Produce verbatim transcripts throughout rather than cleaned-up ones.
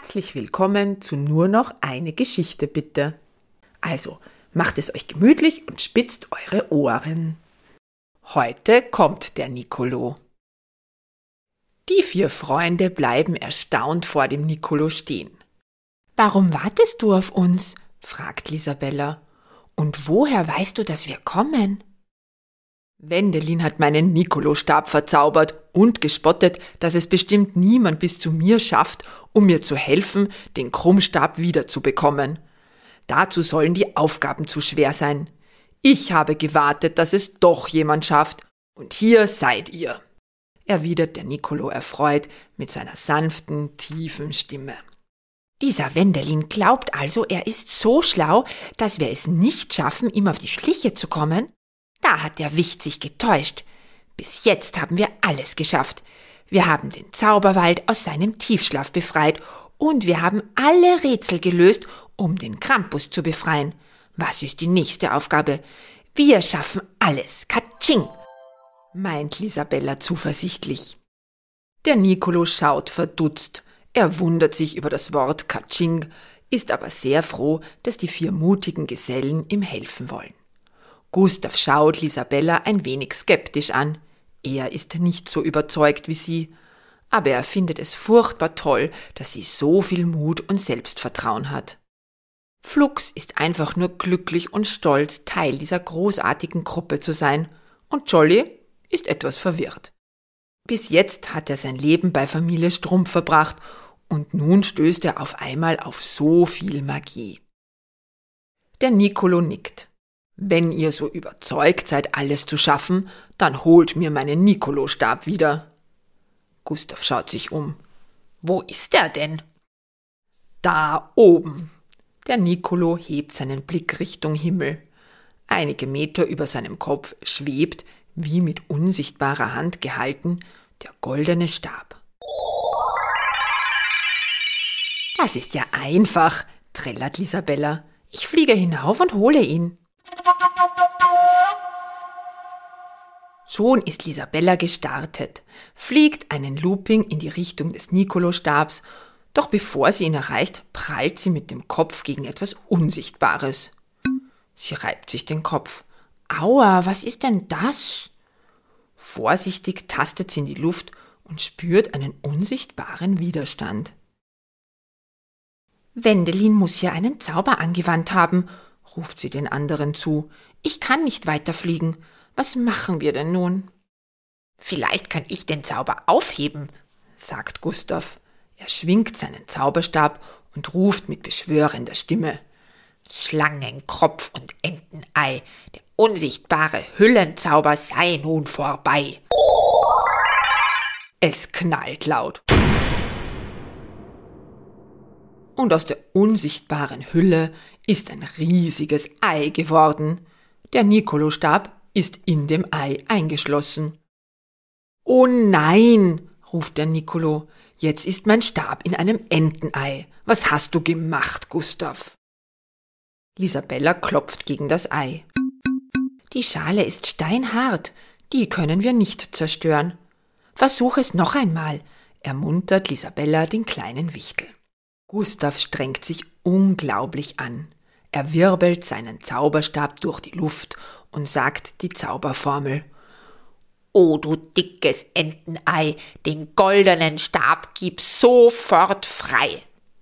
Herzlich willkommen zu nur noch eine Geschichte bitte. Also, macht es euch gemütlich und spitzt eure Ohren. Heute kommt der Nicolo. Die vier Freunde bleiben erstaunt vor dem Nicolo stehen. »Warum wartest du auf uns?« fragt Lisabella. »Und woher weißt du, dass wir kommen?« »Wendelin hat meinen Nicolo-Stab verzaubert und gespottet, dass es bestimmt niemand bis zu mir schafft, um mir zu helfen, den Krummstab wiederzubekommen. Dazu sollen die Aufgaben zu schwer sein. Ich habe gewartet, dass es doch jemand schafft, und hier seid ihr«, erwidert der Nicolo erfreut mit seiner sanften, tiefen Stimme. »Dieser Wendelin glaubt also, er ist so schlau, dass wir es nicht schaffen, ihm auf die Schliche zu kommen? Da hat der Wicht sich getäuscht. Bis jetzt haben wir alles geschafft. Wir haben den Zauberwald aus seinem Tiefschlaf befreit und wir haben alle Rätsel gelöst, um den Krampus zu befreien. Was ist die nächste Aufgabe? Wir schaffen alles. Katsching!« meint Lisabella zuversichtlich. Der Nicolo schaut verdutzt. Er wundert sich über das Wort Katsching, ist aber sehr froh, dass die vier mutigen Gesellen ihm helfen wollen. Gustav schaut Lisabella ein wenig skeptisch an. Er ist nicht so überzeugt wie sie, aber er findet es furchtbar toll, dass sie so viel Mut und Selbstvertrauen hat. Flugs ist einfach nur glücklich und stolz, Teil dieser großartigen Gruppe zu sein, und Jolly ist etwas verwirrt. Bis jetzt hat er sein Leben bei Familie Strumpf verbracht und nun stößt er auf einmal auf so viel Magie. Der Nicolo nickt. »Wenn ihr so überzeugt seid, alles zu schaffen, dann holt mir meinen Nicolo-Stab wieder.« Gustav schaut sich um. »Wo ist er denn?« »Da oben.« Der Nicolo hebt seinen Blick Richtung Himmel. Einige Meter über seinem Kopf schwebt, wie mit unsichtbarer Hand gehalten, der goldene Stab. »Das ist ja einfach«, trällert Lisabella. »Ich fliege hinauf und hole ihn.« Schon ist Lisabella gestartet, fliegt einen Looping in die Richtung des Nicolo-Stabs, doch bevor sie ihn erreicht, prallt sie mit dem Kopf gegen etwas Unsichtbares. Sie reibt sich den Kopf. »Aua, was ist denn das?« Vorsichtig tastet sie in die Luft und spürt einen unsichtbaren Widerstand. »Wendelin muss hier einen Zauber angewandt haben«, ruft sie den anderen zu. »Ich kann nicht weiterfliegen. Was machen wir denn nun?« »Vielleicht kann ich den Zauber aufheben«, sagt Gustav. Er schwingt seinen Zauberstab und ruft mit beschwörender Stimme. »Schlangenkropf und Entenei, der unsichtbare Hüllenzauber sei nun vorbei.« Es knallt laut. Und aus der unsichtbaren Hülle ist ein riesiges Ei geworden. Der Nicolo-Stab ist in dem Ei eingeschlossen. »Oh nein«, ruft der Nicolo, »jetzt ist mein Stab in einem Entenei. Was hast du gemacht, Gustav?« Lisabella klopft gegen das Ei. »Die Schale ist steinhart, die können wir nicht zerstören. Versuch es noch einmal«, ermuntert Lisabella den kleinen Wichtel. Gustav strengt sich unglaublich an. Er wirbelt seinen Zauberstab durch die Luft und sagt die Zauberformel. »O du dickes Entenei, den goldenen Stab gib sofort frei!«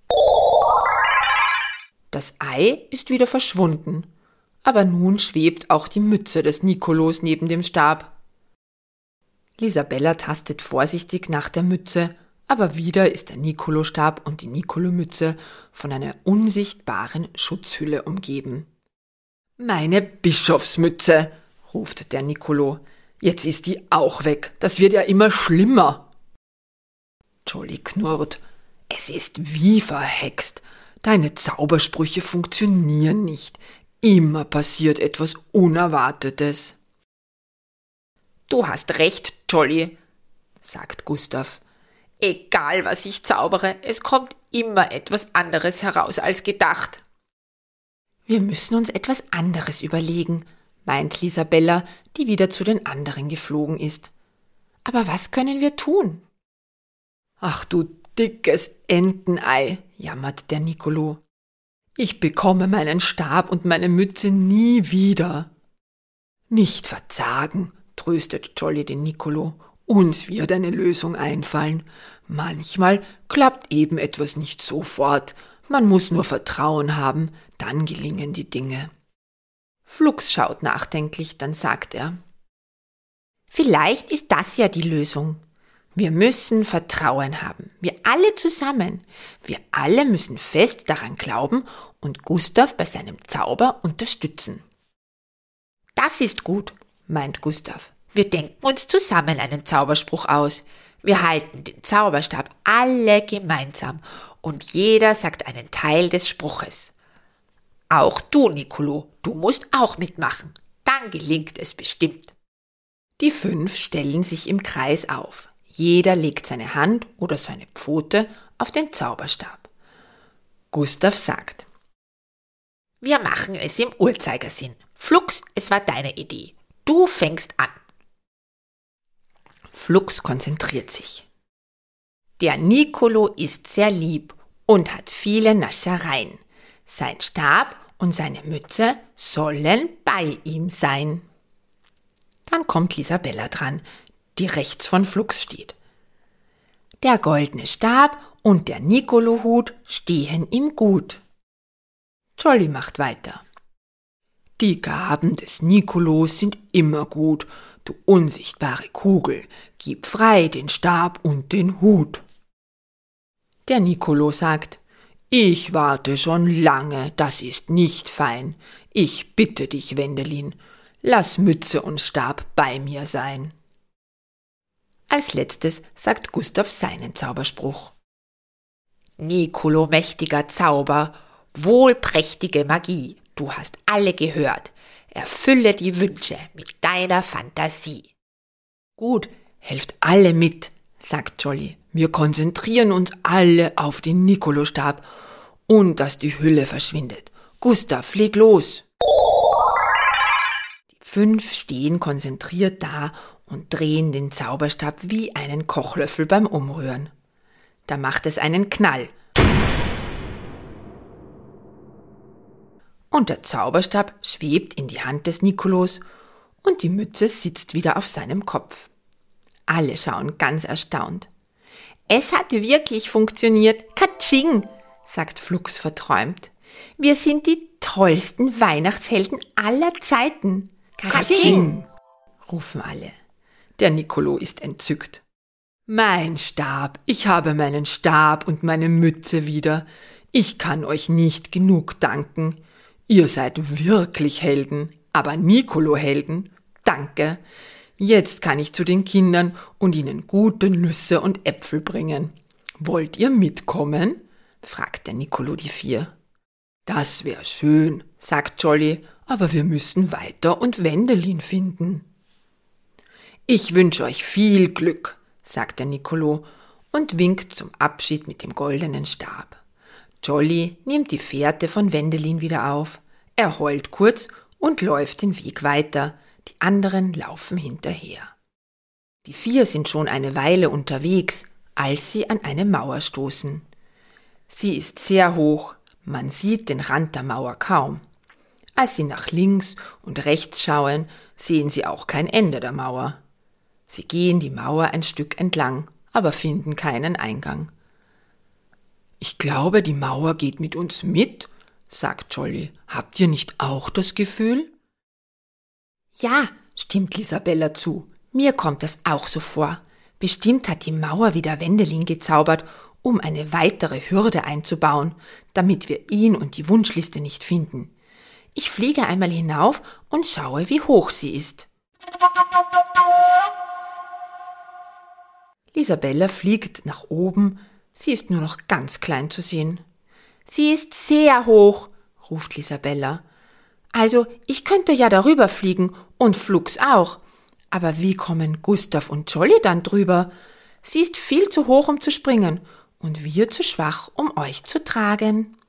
Das Ei ist wieder verschwunden, aber nun schwebt auch die Mütze des Nicolos neben dem Stab. Lisabella tastet vorsichtig nach der Mütze, aber wieder ist der Nicolo-Stab und die Nicolo-Mütze von einer unsichtbaren Schutzhülle umgeben. »Meine Bischofsmütze«, ruft der Nicolo. »Jetzt ist die auch weg. Das wird ja immer schlimmer.« Jolly knurrt. »Es ist wie verhext. Deine Zaubersprüche funktionieren nicht. Immer passiert etwas Unerwartetes.« »Du hast recht, Jolly«, sagt Gustav. »Egal, was ich zaubere, es kommt immer etwas anderes heraus als gedacht.« »Wir müssen uns etwas anderes überlegen«, meint Lisabella, die wieder zu den anderen geflogen ist. »Aber was können wir tun?« »Ach du dickes Entenei, jammert der Nicolo. Ich bekomme meinen Stab und meine Mütze nie wieder. Nicht verzagen, tröstet Jolly den Nicolo. Uns wird eine Lösung einfallen. Manchmal klappt eben etwas nicht sofort. Man muss nur Vertrauen haben, dann gelingen die Dinge. Flugs schaut nachdenklich, dann sagt er: Vielleicht ist das ja die Lösung. Wir müssen Vertrauen haben, wir alle zusammen. Wir alle müssen fest daran glauben und Gustav bei seinem Zauber unterstützen. Das ist gut, meint Gustav. Wir denken uns zusammen einen Zauberspruch aus. Wir halten den Zauberstab alle gemeinsam und jeder sagt einen Teil des Spruches. Auch du, Nicolo, du musst auch mitmachen. Dann gelingt es bestimmt. Die fünf stellen sich im Kreis auf. Jeder legt seine Hand oder seine Pfote auf den Zauberstab. Gustav sagt: Wir machen es im Uhrzeigersinn. Flugs, es war deine Idee. Du fängst an. Flugs konzentriert sich. Der Nicolo ist sehr lieb und hat viele Naschereien. Sein Stab und seine Mütze sollen bei ihm sein. Dann kommt Lisabella dran, die rechts von Flugs steht. Der goldene Stab und der Nicolo-Hut stehen ihm gut. Jolly macht weiter. Die Gaben des Nicolos sind immer gut, du unsichtbare Kugel, gib frei den Stab und den Hut. Der Nicolo sagt: Ich warte schon lange, das ist nicht fein. Ich bitte dich, Wendelin, lass Mütze und Stab bei mir sein. Als letztes sagt Gustav seinen Zauberspruch. Nicolo, mächtiger Zauber, wohlprächtige Magie, du hast alle gehört. Erfülle die Wünsche mit deiner Fantasie. Gut, helft alle mit, sagt Jolly. Wir konzentrieren uns alle auf den Nicolo-Stab und dass die Hülle verschwindet. Gustav, leg los. Die fünf stehen konzentriert da und drehen den Zauberstab wie einen Kochlöffel beim Umrühren. Da macht es einen Knall. Und der Zauberstab schwebt in die Hand des Nicolos und die Mütze sitzt wieder auf seinem Kopf. Alle schauen ganz erstaunt. Es hat wirklich funktioniert. Katsching, sagt Flugs verträumt. Wir sind die tollsten Weihnachtshelden aller Zeiten. Katsching, rufen alle. Der Nicolo ist entzückt. Mein Stab, ich habe meinen Stab und meine Mütze wieder. Ich kann euch nicht genug danken. Ihr seid wirklich Helden, aber Nicolo-Helden, danke. Jetzt kann ich zu den Kindern und ihnen gute Nüsse und Äpfel bringen. Wollt ihr mitkommen? fragt der Nicolo die vier. Das wär schön, sagt Jolly, aber wir müssen weiter und Wendelin finden. Ich wünsche euch viel Glück, sagt der Nicolo und winkt zum Abschied mit dem goldenen Stab. Jolly nimmt die Fährte von Wendelin wieder auf, er heult kurz und läuft den Weg weiter, die anderen laufen hinterher. Die vier sind schon eine Weile unterwegs, als sie an eine Mauer stoßen. Sie ist sehr hoch, man sieht den Rand der Mauer kaum. Als sie nach links und rechts schauen, sehen sie auch kein Ende der Mauer. Sie gehen die Mauer ein Stück entlang, aber finden keinen Eingang. Ich glaube, die Mauer geht mit uns mit, sagt Jolly. Habt ihr nicht auch das Gefühl? Ja, stimmt Lisabella zu. Mir kommt das auch so vor. Bestimmt hat die Mauer wieder Wendelin gezaubert, um eine weitere Hürde einzubauen, damit wir ihn und die Wunschliste nicht finden. Ich fliege einmal hinauf und schaue, wie hoch sie ist. Lisabella fliegt nach oben, sie ist nur noch ganz klein zu sehen. Sie ist sehr hoch, ruft Lisabella. Also, ich könnte ja darüber fliegen und Flugs auch. Aber wie kommen Gustav und Jolly dann drüber? Sie ist viel zu hoch, um zu springen und wir zu schwach, um euch zu tragen.